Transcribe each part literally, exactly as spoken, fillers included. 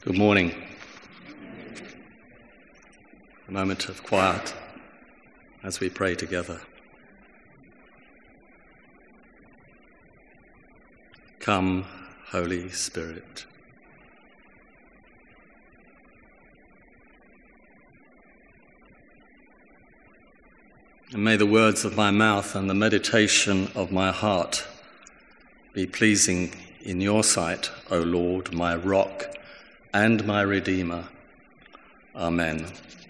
Good morning. A moment of quiet as we pray together. Come, Holy Spirit. And may the words of my mouth and the meditation of my heart be pleasing in your sight, O Lord, my rock and my Redeemer. Amen.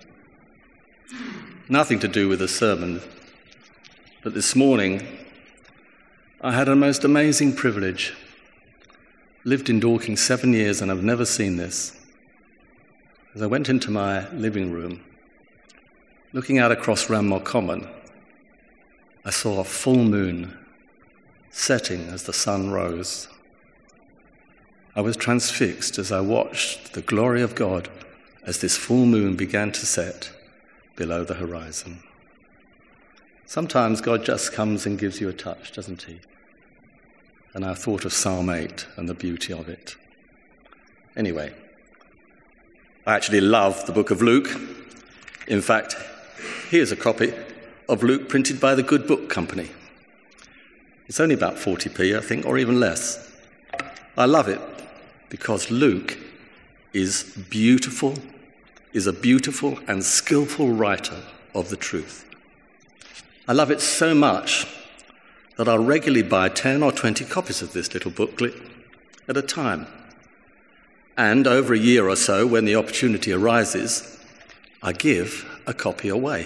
Nothing to do with the sermon, but this morning I had a most amazing privilege. Lived in Dorking seven years and I've never seen this. As I went into my living room, looking out across Ranmore Common, I saw a full moon setting as the sun rose. I was transfixed as I watched the glory of God as this full moon began to set below the horizon. Sometimes God just comes and gives you a touch, doesn't he? And I thought of Psalm eight and the beauty of it. Anyway, I actually love the book of Luke. In fact, here's a copy of Luke printed by the Good Book Company. It's only about forty p, I think, or even less. I love it because Luke is beautiful, is a beautiful and skillful writer of the truth. I love it so much that I'll regularly buy ten or twenty copies of this little booklet at a time. And over a year or so, when the opportunity arises, I give a copy away,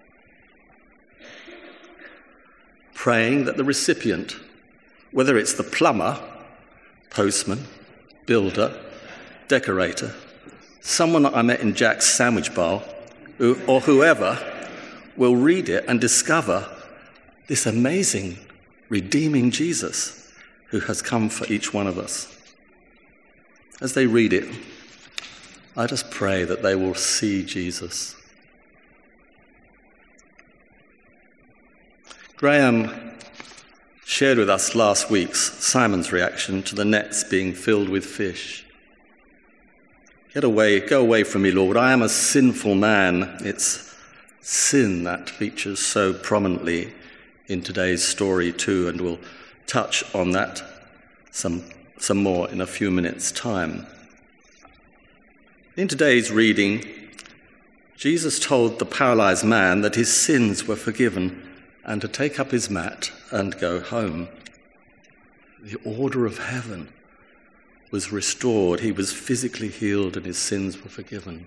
praying that the recipient, whether it's the plumber, postman, builder, decorator, someone that I met in Jack's sandwich bar, or whoever, will read it and discover this amazing, redeeming Jesus who has come for each one of us. As they read it, I just pray that they will see Jesus. Graham shared with us last week's Simon's reaction to the nets being filled with fish. Get away, go away from me, Lord. I am a sinful man. It's sin that features so prominently in today's story too, and we'll touch on that some, some more in a few minutes' time. In today's reading, Jesus told the paralyzed man that his sins were forgiven and to take up his mat and go home. The order of heaven was restored. He was physically healed and his sins were forgiven.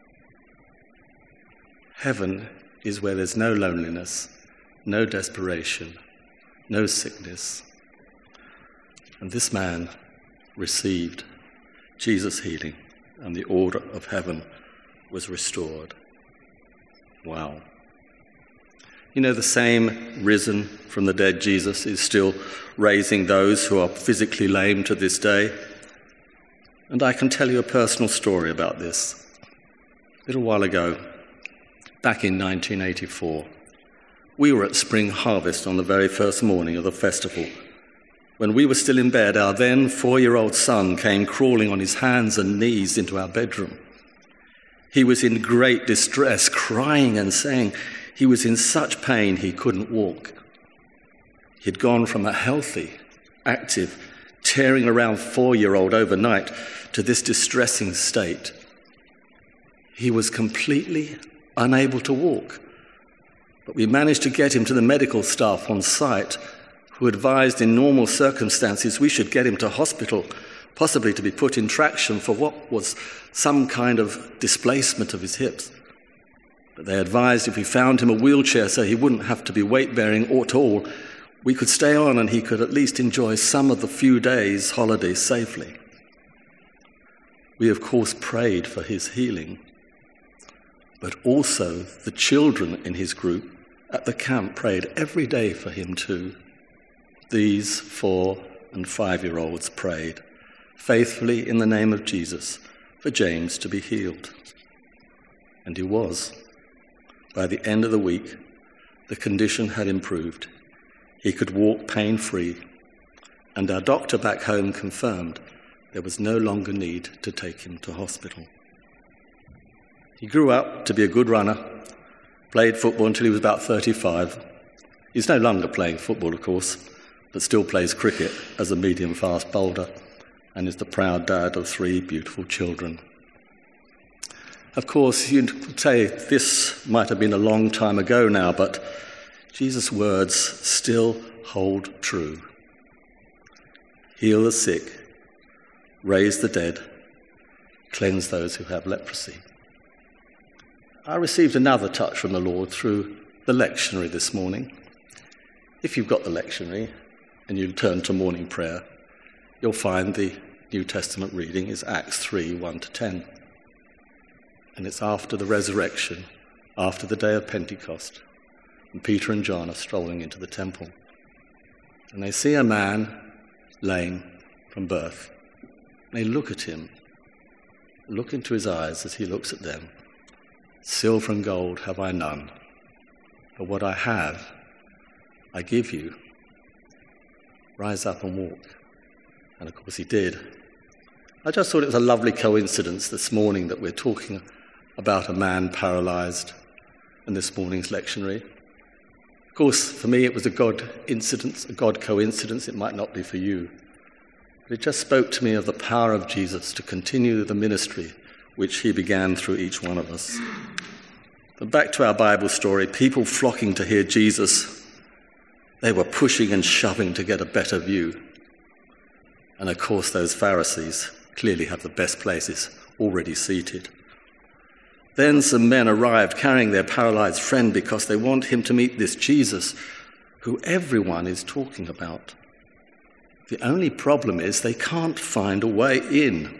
Heaven is where there's no loneliness, no desperation, no sickness. And this man received Jesus' healing and the order of heaven was restored. Wow. You know, the same risen from the dead Jesus is still raising those who are physically lame to this day. And I can tell you a personal story about this. A little while ago, back in nineteen eighty-four, we were at Spring Harvest on the very first morning of the festival. When we were still in bed, our then four-year-old son came crawling on his hands and knees into our bedroom. He was in great distress, crying and saying he was in such pain he couldn't walk. He'd gone from a healthy, active, tearing around four-year-old overnight to this distressing state. He was completely unable to walk, but we managed to get him to the medical staff on site, who advised in normal circumstances we should get him to hospital, possibly to be put in traction for what was some kind of displacement of his hips. But they advised if we found him a wheelchair so he wouldn't have to be weight-bearing at all, we could stay on and he could at least enjoy some of the few days' holiday safely. We, of course, prayed for his healing, but also the children in his group at the camp prayed every day for him too. These four and five-year-olds prayed faithfully in the name of Jesus for James to be healed. And he was. By the end of the week, the condition had improved. He could walk pain-free, and our doctor back home confirmed there was no longer need to take him to hospital. He grew up to be a good runner, played football until he was about thirty-five. He's no longer playing football, of course, but still plays cricket as a medium-fast bowler and is the proud dad of three beautiful children. Of course, you'd say this might have been a long time ago now, but Jesus' words still hold true. Heal the sick, raise the dead, cleanse those who have leprosy. I received another touch from the Lord through the lectionary this morning. If you've got the lectionary and you turn to morning prayer, you'll find the New Testament reading is Acts three, one to ten. And it's after the resurrection, after the day of Pentecost, and Peter and John are strolling into the temple. And they see a man lame from birth. They look at him, look into his eyes as he looks at them. Silver and gold have I none, but what I have, I give you. Rise up and walk. And of course he did. I just thought it was a lovely coincidence this morning that we're talking about a man paralysed in this morning's lectionary. Of course, for me it was a God incident, a God coincidence. It might not be for you. But it just spoke to me of the power of Jesus to continue the ministry which he began through each one of us. But back to our Bible story, people flocking to hear Jesus, they were pushing and shoving to get a better view. And of course those Pharisees clearly have the best places, already seated. Then some men arrived carrying their paralyzed friend because they want him to meet this Jesus who everyone is talking about. The only problem is they can't find a way in.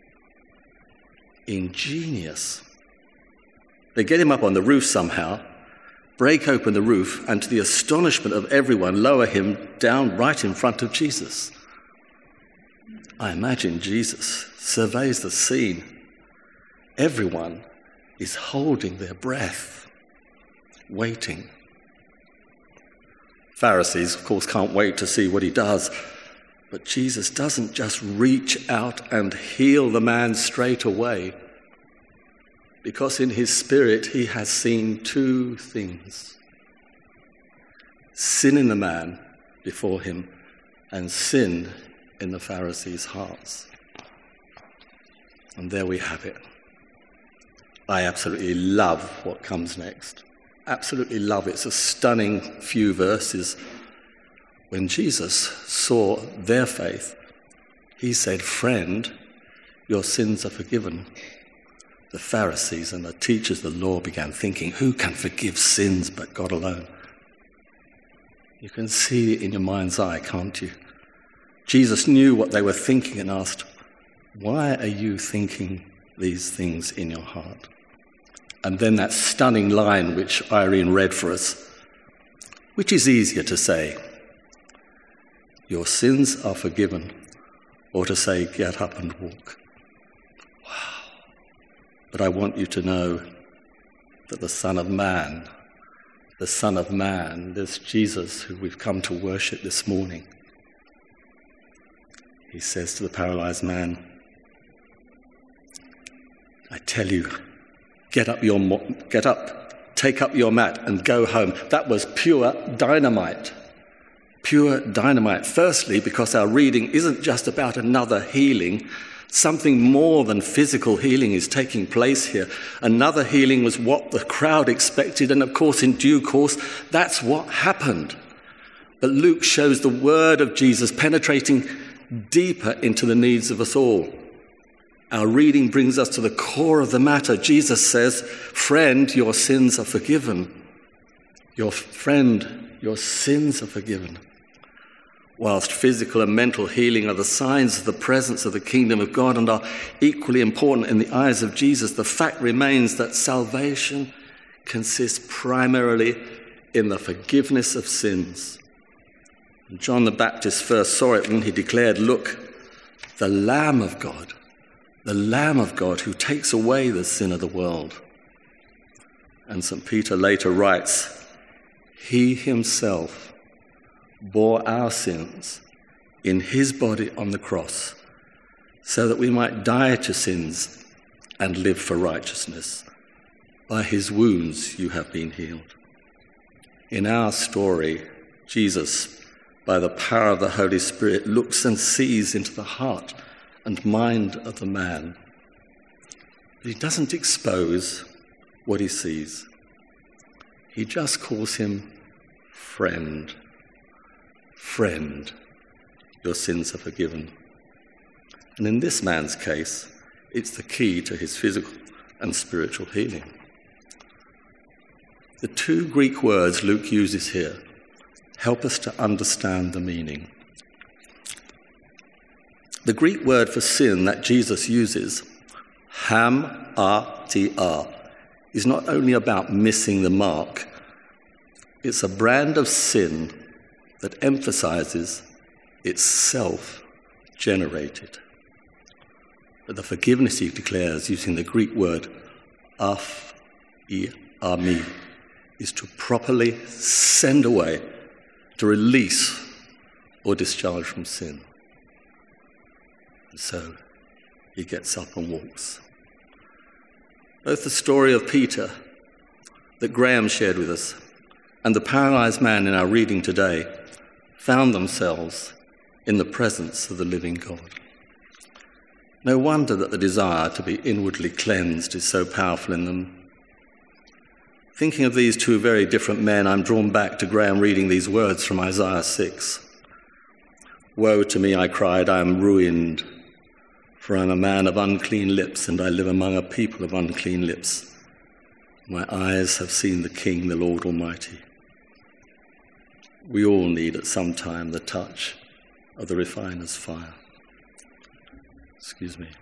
Ingenious. They get him up on the roof somehow, break open the roof, and to the astonishment of everyone, lower him down right in front of Jesus. I imagine Jesus surveys the scene. Everyone is holding their breath, waiting. Pharisees, of course, can't wait to see what he does. But Jesus doesn't just reach out and heal the man straight away, because in his spirit he has seen two things: sin in the man before him and sin in the Pharisees' hearts. And there we have it. I absolutely love what comes next. Absolutely love it. It's a stunning few verses. When Jesus saw their faith, he said, "Friend, your sins are forgiven." The Pharisees and the teachers of the law began thinking, who can forgive sins but God alone? You can see it in your mind's eye, can't you? Jesus knew what they were thinking and asked, why are you thinking these things in your heart? And then that stunning line which Irene read for us, which is easier to say, your sins are forgiven, or to say, get up and walk. Wow. But I want you to know that the Son of Man, the Son of Man, this Jesus who we've come to worship this morning, he says to the paralyzed man, I tell you, get up, your mo- get up, take up your mat and go home. That was pure dynamite. Pure dynamite. Firstly, because our reading isn't just about another healing. Something more than physical healing is taking place here. Another healing was what the crowd expected, and of course, in due course, that's what happened. But Luke shows the word of Jesus penetrating deeper into the needs of us all. Our reading brings us to the core of the matter. Jesus says, friend, your sins are forgiven. Your friend, your sins are forgiven. Whilst physical and mental healing are the signs of the presence of the kingdom of God and are equally important in the eyes of Jesus, the fact remains that salvation consists primarily in the forgiveness of sins. And John the Baptist first saw it when he declared, look, the Lamb of God, the Lamb of God who takes away the sin of the world. And Saint Peter later writes, he himself bore our sins in his body on the cross, so that we might die to sins and live for righteousness. By his wounds you have been healed. In our story, Jesus, by the power of the Holy Spirit, looks and sees into the heart and mind of the man. But he doesn't expose what he sees. He just calls him friend. Friend, your sins are forgiven. And in this man's case, it's the key to his physical and spiritual healing. The two Greek words Luke uses here help us to understand the meaning. The Greek word for sin that Jesus uses, hamartia, is not only about missing the mark, it's a brand of sin that emphasizes it's self-generated. But the forgiveness he declares using the Greek word aphiami is to properly send away, to release or discharge from sin. And so he gets up and walks. Both the story of Peter that Graham shared with us and the paralyzed man in our reading today found themselves in the presence of the living God. No wonder that the desire to be inwardly cleansed is so powerful in them. Thinking of these two very different men, I'm drawn back to Graham reading these words from Isaiah six. Woe to me, I cried, I am ruined, for I am a man of unclean lips, and I live among a people of unclean lips. My eyes have seen the King, the Lord Almighty. We all need at some time the touch of the refiner's fire. Excuse me.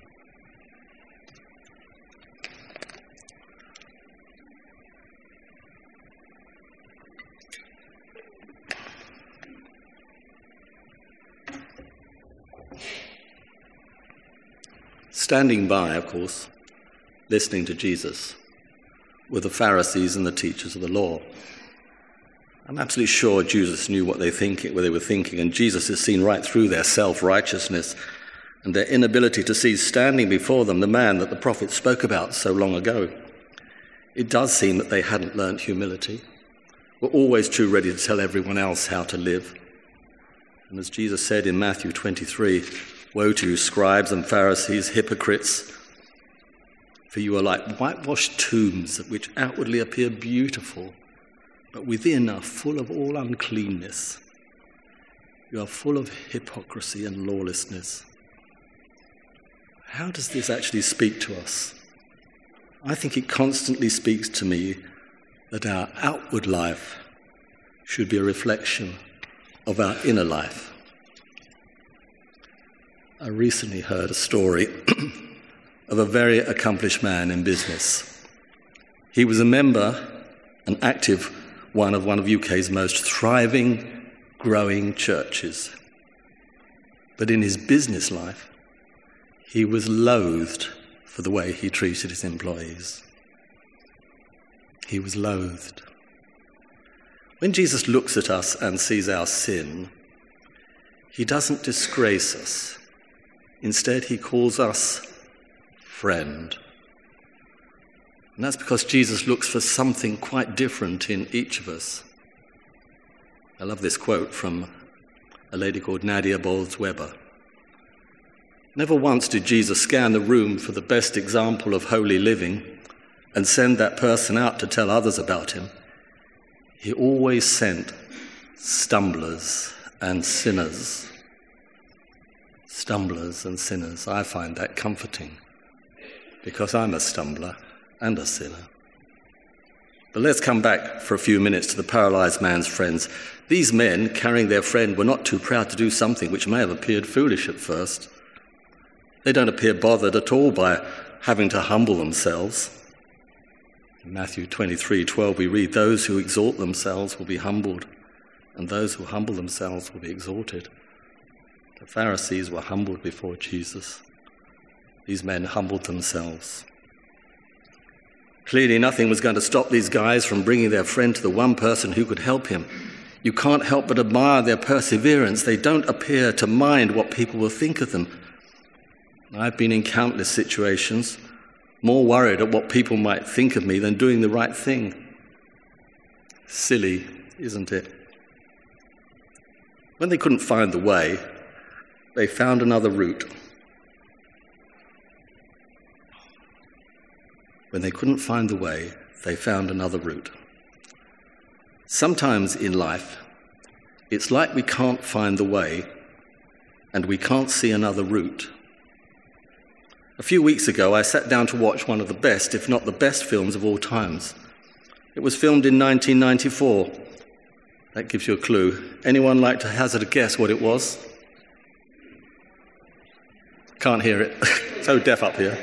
Standing by, of course, listening to Jesus, were the Pharisees and the teachers of the law. I'm absolutely sure Jesus knew what they think, what they were thinking, and Jesus has seen right through their self-righteousness and their inability to see standing before them the man that the prophet spoke about so long ago. It does seem that they hadn't learnt humility, were always too ready to tell everyone else how to live. And as Jesus said in Matthew twenty-three, woe to you, scribes and Pharisees, hypocrites, for you are like whitewashed tombs which outwardly appear beautiful, but within are full of all uncleanness. You are full of hypocrisy and lawlessness. How does this actually speak to us? I think it constantly speaks to me that our outward life should be a reflection of our inner life. I recently heard a story of a very accomplished man in business. He was a member, an active one of one of U K's most thriving, growing churches. But in his business life, he was loathed for the way he treated his employees. He was loathed. When Jesus looks at us and sees our sin, he doesn't disgrace us. Instead, he calls us friend. And that's because Jesus looks for something quite different in each of us. I love this quote from a lady called Nadia Bolz-Weber. Never once did Jesus scan the room for the best example of holy living and send that person out to tell others about him. He always sent stumblers and sinners. Stumblers and sinners. I find that comforting because I'm a stumbler and a sinner. But let's come back for a few minutes to the paralyzed man's friends. These men, carrying their friend, were not too proud to do something which may have appeared foolish at first. They don't appear bothered at all by having to humble themselves. In Matthew twenty-three twelve we read, those who exalt themselves will be humbled, and those who humble themselves will be exalted. The Pharisees were humbled before Jesus. These men humbled themselves. Clearly nothing was going to stop these guys from bringing their friend to the one person who could help him. You can't help but admire their perseverance. They don't appear to mind what people will think of them. I've been in countless situations, more worried at what people might think of me than doing the right thing. Silly, isn't it? When they couldn't find the way, they found another route. When they couldn't find the way, they found another route. Sometimes in life, it's like we can't find the way and we can't see another route. A few weeks ago, I sat down to watch one of the best, if not the best, films of all times. It was filmed in nineteen ninety-four. That gives you a clue. Anyone like to hazard a guess what it was? Can't hear it. So deaf up here.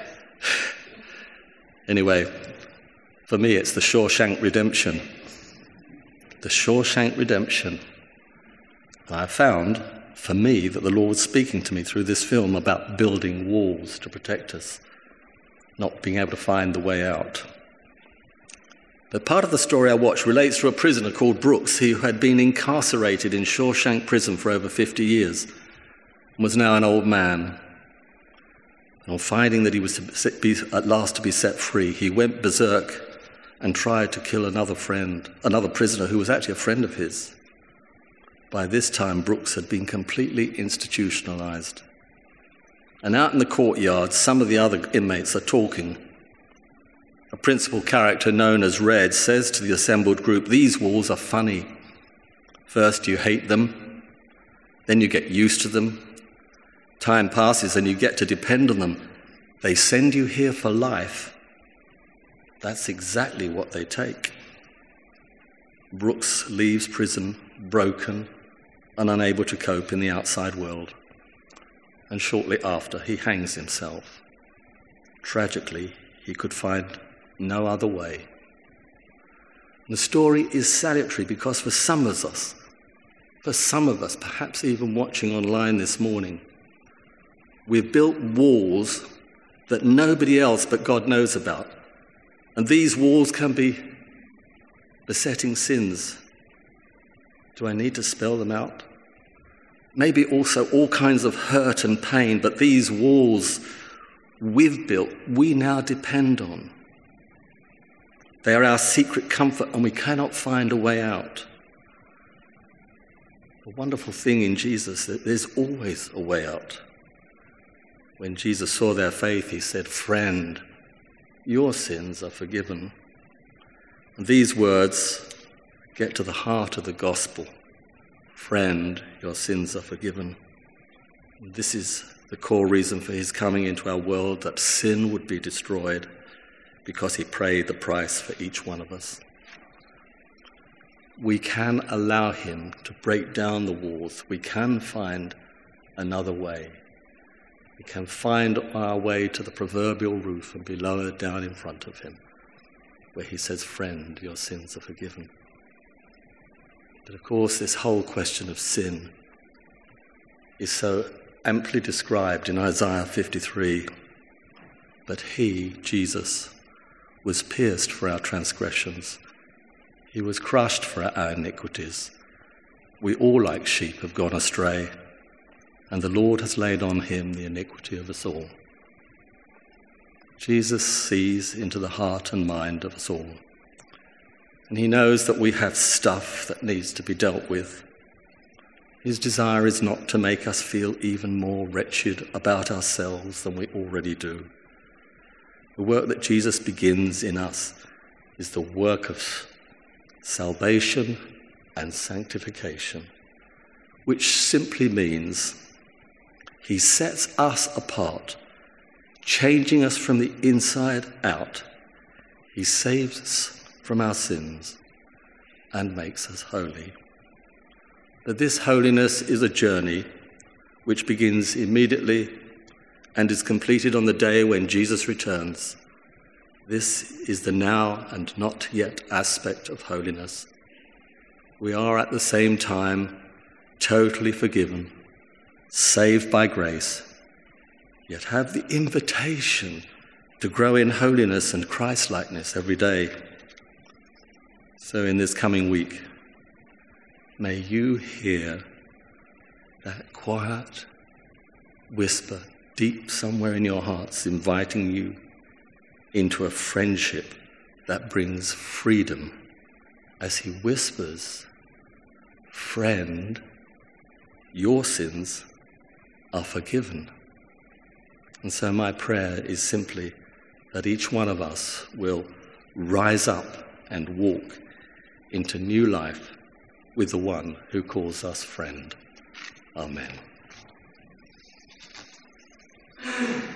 Anyway, for me, it's The Shawshank Redemption. The Shawshank Redemption. And I found, for me, that the Lord was speaking to me through this film about building walls to protect us, not being able to find the way out. But part of the story I watched relates to a prisoner called Brooks, who had been incarcerated in Shawshank Prison for over fifty years and was now an old man. And on finding that he was to be, at last to be set free, he went berserk and tried to kill another friend, another prisoner who was actually a friend of his. By this time, Brooks had been completely institutionalized. And out in the courtyard, some of the other inmates are talking. A principal character known as Red says to the assembled group, "These walls are funny. First you hate them, then you get used to them. Time passes and you get to depend on them. They send you here for life. That's exactly what they take." Brooks leaves prison broken and unable to cope in the outside world. And shortly after, he hangs himself. Tragically, he could find no other way. The story is salutary because for some of us, for some of us, perhaps even watching online this morning, we've built walls that nobody else but God knows about. And these walls can be besetting sins. Do I need to spell them out? Maybe also all kinds of hurt and pain, but these walls we've built, we now depend on. They are our secret comfort, and we cannot find a way out. The wonderful thing in Jesus is that there's always a way out. When Jesus saw their faith, he said, "Friend, your sins are forgiven." And these words get to the heart of the gospel. Friend, your sins are forgiven. And this is the core reason for his coming into our world, that sin would be destroyed, because he paid the price for each one of us. We can allow him to break down the walls. We can find another way. We can find our way to the proverbial roof and be lowered down in front of him, where he says, "Friend, your sins are forgiven." But of course, this whole question of sin is so amply described in Isaiah fifty-three. But he, Jesus, was pierced for our transgressions. He was crushed for our iniquities. We all, like sheep, have gone astray, and the Lord has laid on him the iniquity of us all. Jesus sees into the heart and mind of us all, and he knows that we have stuff that needs to be dealt with. His desire is not to make us feel even more wretched about ourselves than we already do. The work that Jesus begins in us is the work of salvation and sanctification, which simply means he sets us apart, changing us from the inside out. He saves us from our sins and makes us holy. But this holiness is a journey which begins immediately and is completed on the day when Jesus returns. This is the now and not yet aspect of holiness. We are at the same time totally forgiven, saved by grace, yet have the invitation to grow in holiness and Christ-likeness every day. So in this coming week, may you hear that quiet whisper deep somewhere in your hearts, inviting you into a friendship that brings freedom as he whispers, "Friend, your sins are forgiven." And so my prayer is simply that each one of us will rise up and walk into new life with the one who calls us friend. Amen.